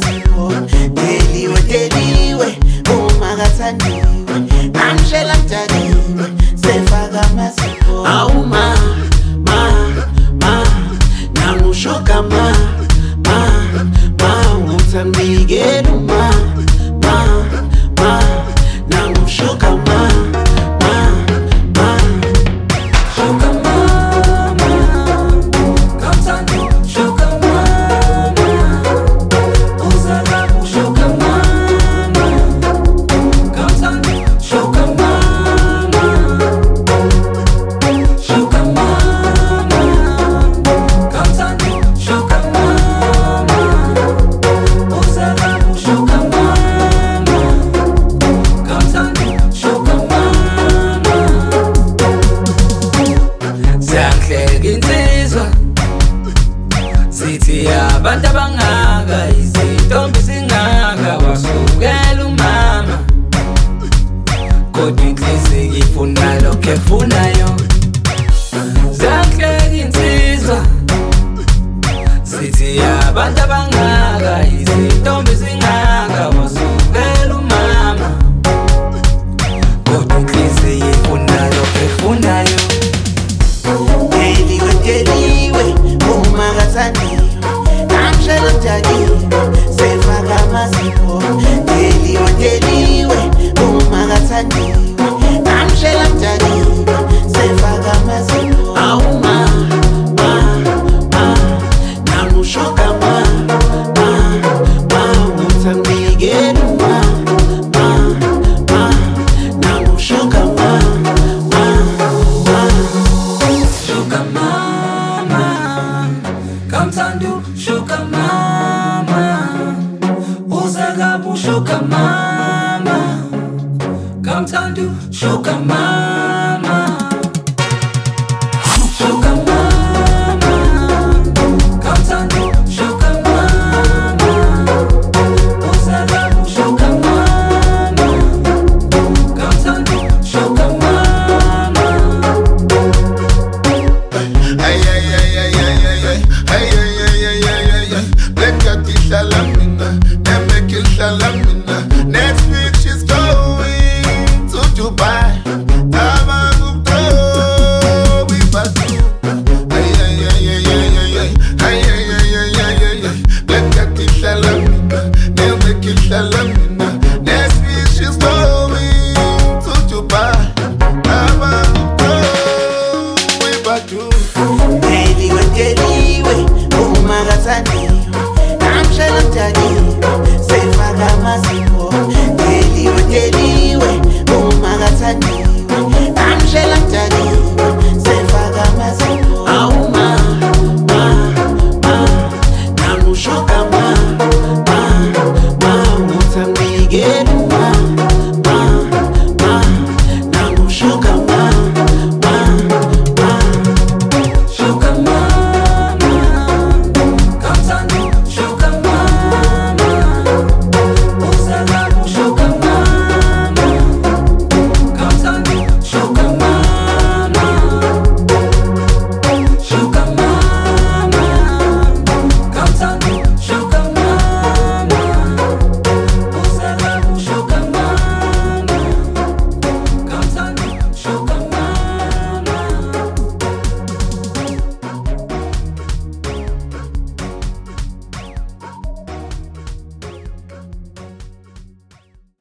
masipho deliwe umakathandiwe amshela mdaliwe sefaka masipho awu ma nangushoka ma utambikela ma nangushoka ma Sithi abantu abangaka izintombi zingaka wasukela umama kodwa inhliziyo ifuna lokho efunayo zanhleka insizwa sithi abantu abangaka izintombi zingaka wasukela umama kodwa inhliziyo ifuna lokho efunayo deliwe umakathandiwe amshela mdaliwe sefaka masipho deliwe umakathandiwe amshela mdaliwe sefaka masipho awu ma nangushoka ma utambikela ma nangushoka ma Kamthandu shuka mama uzagabu shuka mama Kamthandu shuka mama